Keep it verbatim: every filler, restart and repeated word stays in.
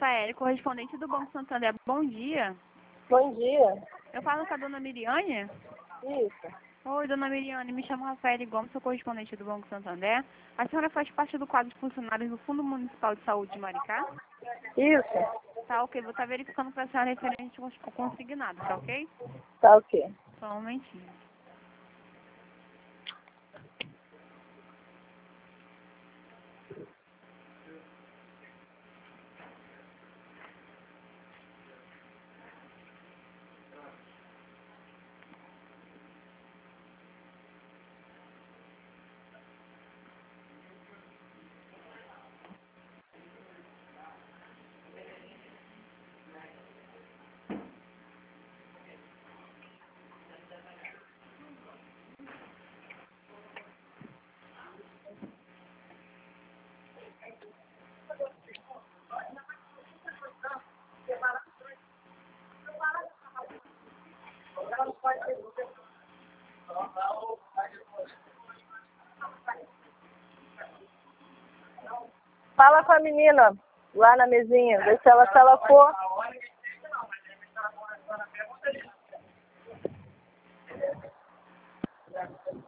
Rafael, correspondente do Banco Santander. Bom dia. Bom dia. Eu falo com a dona Miriane? Isso. Oi, dona Miriane, me chamo Rafael Gomes, sou correspondente do Banco Santander. A senhora faz parte do quadro de funcionários do Fundo Municipal de Saúde de Maricá? Isso. Tá ok, vou estar verificando para a senhora referente ao consignado, tá ok? Tá ok. Só um momentinho. Fala com a menina lá na mesinha, vê se ela, se ela for.